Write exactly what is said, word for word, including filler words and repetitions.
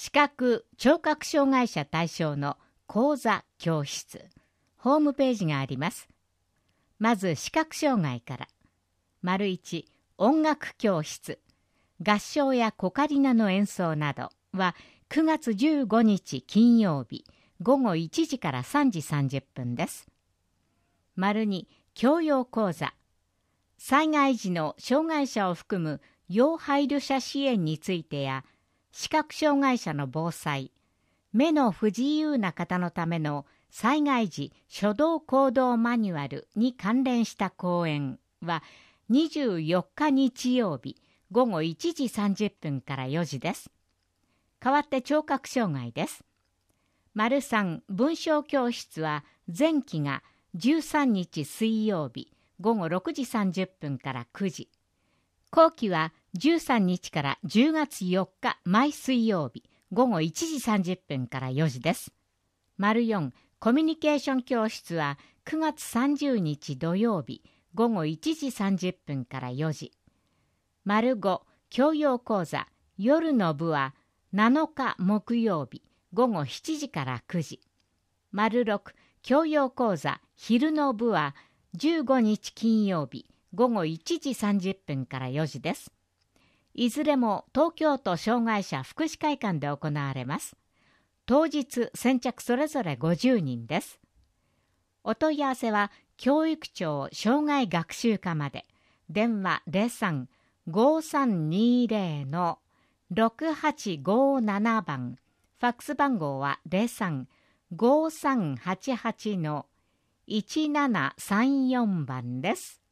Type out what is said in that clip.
視覚・聴覚障害者対象の講座教室、ホームページがあります。まず視覚障害から。丸いち、音楽教室、合唱やコカリナの演奏などはくがつじゅうごにち金曜日ごごいちじからさんじさんじゅっぷんです。丸に、教養講座、災害時の障害者を含む要配慮者支援についてや、視覚障害者の防災、目の不自由な方のための災害時初動行動マニュアルに関連した講演はにじゅうよっか日曜日ごごいちじさんじゅっぷんからよじです。代わって聴覚障害です。丸さん、文章教室は前期がじゅうさんにち水曜日ごごろくじさんじゅっぷんからくじ。後期はじゅうさんにちからじゅうがつよっか毎水曜日ごごいちじさんじゅっぷんからよじです。丸よん、コミュニケーション教室はくがつさんじゅうにち土曜日ごごいちじさんじゅっぷんからよじ。丸ご、教養講座、夜の部はなのか木曜日ごごしちじからくじ。丸ろく、教養講座、昼の部はじゅうごにち金曜日ごごいちじさんじゅっぷんからよじです。いずれも東京都障害者福祉会館で行われます。当日先着それぞれごじゅうにんです。お問い合わせは教育庁障害学習課まで。電話 ゼロさん ごさんにゼロ ろくはちごなな 番、ファックス番号は ゼロさん ごさんはちはち いちななさんよん 番です。